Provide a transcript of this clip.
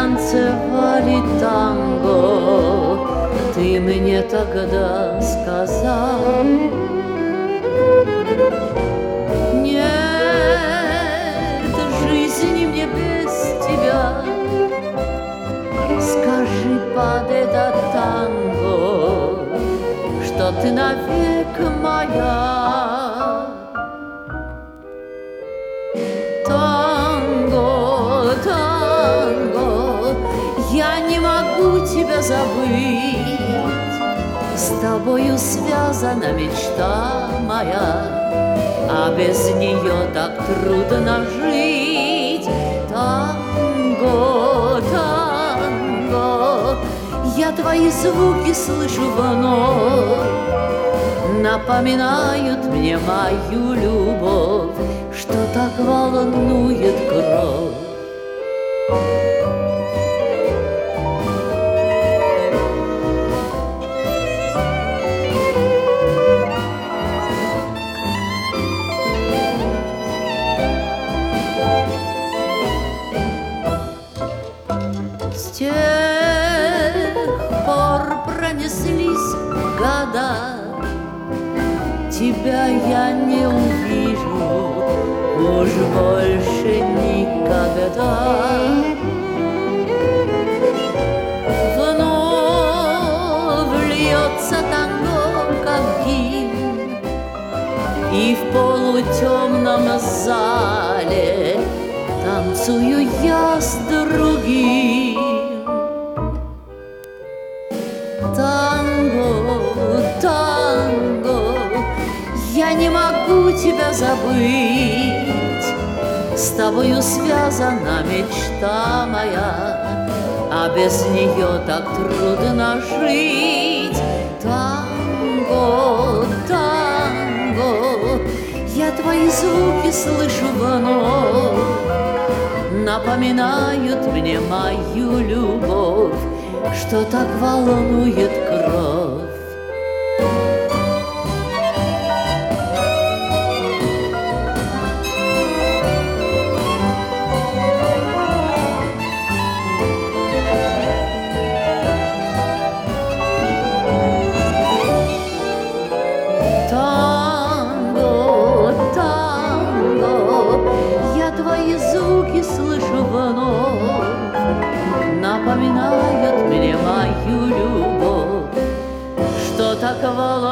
танцевали танго, ты мне тогда сказал. Нет жизни мне без тебя. Скажи под это танго, что ты навек моя. Танго, танго, я не могу тебя забыть. С тобою связана мечта моя, а без нее так трудно жить. Танго, танго, я твои звуки слышу вновь, напоминают мне мою любовь, что так волнует кровь. С тех пор пронеслись года, тебя я не увижу уж больше никогда. Вновь льется танго, как гимн, и в полутемном зале танцую я с другим. Танго, танго, я не могу тебя забыть. С тобою связана мечта моя, а без нее так трудно жить. Танго, танго, я твои звуки слышу вновь, напоминают мне мою любовь, что так волнует кровь. Танго, танго, я твои звуки слышу вновь, напоминают мне мою любовь, что так волнует.